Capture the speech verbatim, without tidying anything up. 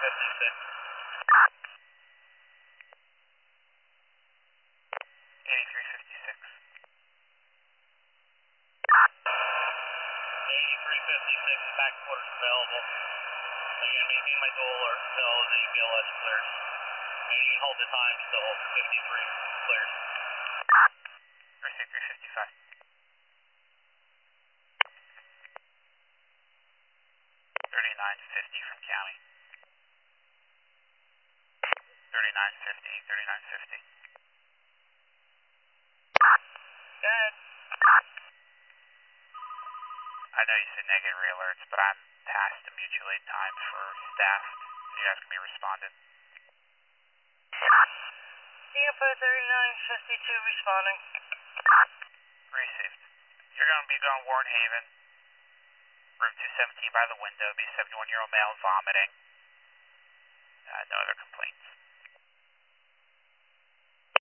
fifty-six. eighty-three fifty-six. eighty-three fifty-six, back quarters available. Again, maintain my dual alert until the B L S clears. And you can hold the time still, fifty-three clears. Receive three fifty-five. thirty-nine fifty from county. thirty-nine fifty, thirty-nine fifty. Dad. I know you said negative re-alerts, but I'm past the mutual aid time for staff. You guys can be responded. Tampa thirty-nine fifty-two responding. Received. You're going to be going Warren Haven. Room two seventeen by the window. Be a seventy-one-year-old male vomiting. Uh, no other complaints.